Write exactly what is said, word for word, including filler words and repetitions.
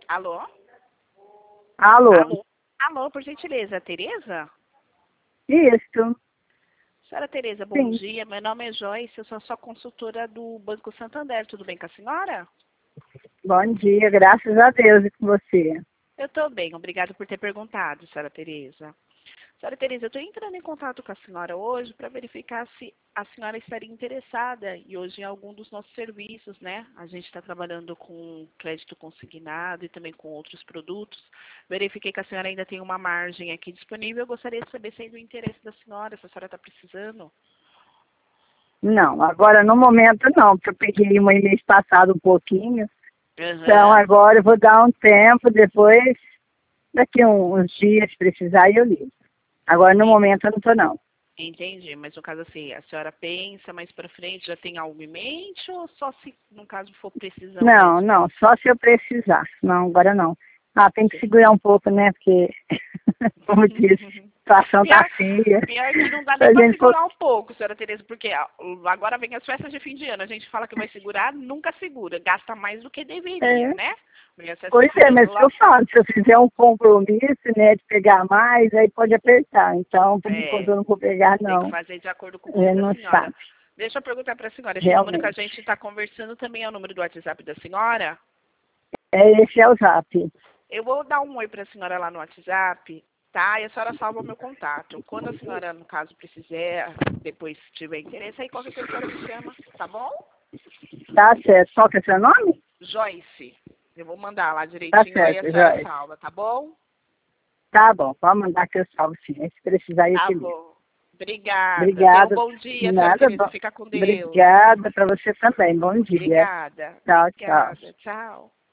Alô? Alô? Alô? Alô, por gentileza, Tereza? Isso, Senhora Tereza, bom sim. dia. Meu nome é Joyce, eu sou sua consultora do Banco Santander. Tudo bem com a senhora? Bom dia, graças a Deus e com você. Eu estou bem, obrigada por ter perguntado, senhora Tereza. Senhora Tereza, eu estou entrando em contato com a senhora hoje para verificar se a senhora estaria interessada e hoje em algum dos nossos serviços, né? A gente está trabalhando com crédito consignado e também com outros produtos. Verifiquei que a senhora ainda tem uma margem aqui disponível. Eu gostaria de saber se é do interesse da senhora, se a senhora está precisando. Não, agora no momento não, porque eu peguei uma mês passado um pouquinho. Então Aham, agora eu vou dar um tempo, depois, daqui uns dias, se precisar, eu ligo. Agora no en- momento eu não estou não. entendi. Mas no caso assim, a senhora pensa mais para frente, já tem algo em mente ou só se no caso for precisão Não, mesmo? não, só se eu precisar. Não, agora não. Ah, tem que segurar um pouco, né? Porque, como disse, a situação tá Pior, feia. pior que não dá Se nem a para gente for. segurar um pouco, senhora Tereza, porque ah, agora vem as festas de fim de ano. A gente fala que vai segurar, nunca segura. Gasta mais do que deveria, É, né? Vem as festas pois de fim é, de ano mas o que lá. eu falo, se eu fizer um compromisso, né, de pegar mais, aí pode apertar. Então, por enquanto É, eu não vou pegar, tem que não. fazer de acordo com o bolso É, da não senhora. sabe, Deixa eu perguntar para a senhora, esse número que a gente realmente. está conversando também é o número do WhatsApp da senhora? É, esse é o zap. Eu vou dar um oi para a senhora lá no WhatsApp, tá? E a senhora salva o meu contato. Quando a senhora, no caso, precisar, depois tiver interesse, aí qualquer coisa a senhora me chama, tá bom? Tá certo. Qual que é seu nome? Joyce. Eu vou mandar lá Tá direitinho, aí a certo, senhora Joyce. salva, tá bom? Tá bom, pode mandar que eu salvo sim. Se precisar, eu Tá te ligo. bom. Obrigada. Tenha um Obrigada. bom dia, senhora Nada Tereza. bom. Fica com Deus. Obrigada para você também. Bom dia. Obrigada. Tchau, tchau. Obrigada. Tchau.